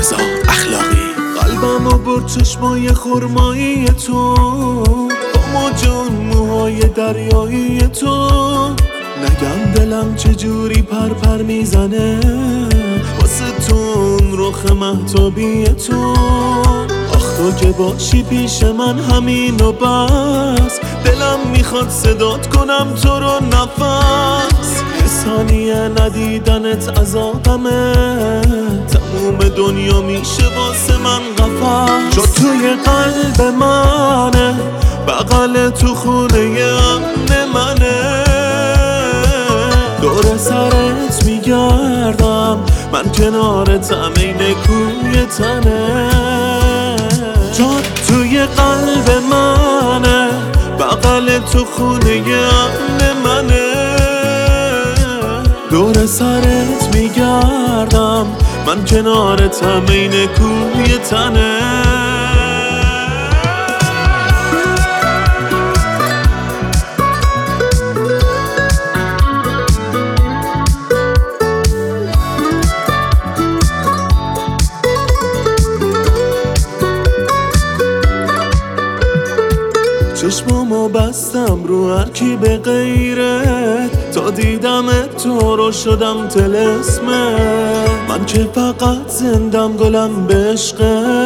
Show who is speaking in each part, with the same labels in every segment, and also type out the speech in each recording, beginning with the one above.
Speaker 1: مرتضی اخلاقی.
Speaker 2: قلبمو بر چشمای خرمایی تو، با موج اون موهای دریایی تو. نگم دلم چجوری پر میزنه واسه تو اون رخ مهتابی تو. آخ تو که باشی پیش من همینو بس، دلم میخواد صدات کنم تو رو نفس. یه ثانیه ندیدنت عذابمه، تموم دنیا میشه واسه من قفس. جا توی قلب منه، بغل تو خونه امن منه. دور سرت میگردم من کنارتم این کوی تنه. جات توی قلب منه، بغل تو خونه امن منه. دور سرت میگردم من کنارتم این کوی تنه. چشمامو بستم رو هر کی به غیرت، تا دیدمت تو رو شدم طلسمه. من که فقط زندم گلم به عشقت،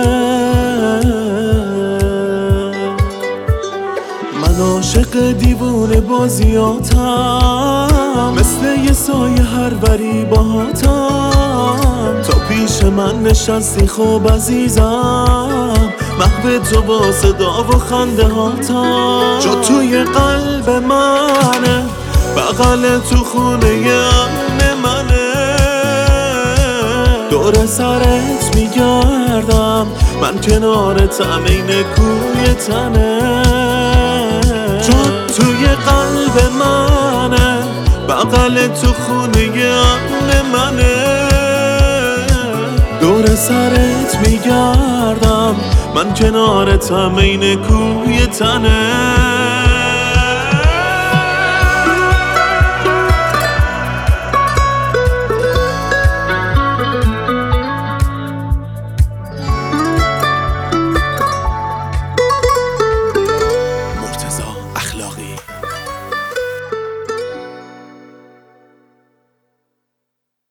Speaker 2: من عاشق دیوونه بازیاتم، مثل یه سایه هر وری باهاتم. تا پیش من نشستی خوب عزیزم، محو تو با صدا و خنده هاتم. جا توی قلب منه، بغل تو خونه امن منه. دور سرت میگردم من کنارتم این کوی تنه. جا توی قلب منه، بغل تو خونه امن منه. دور سرت میگردم من کنارتم این کوی تنه.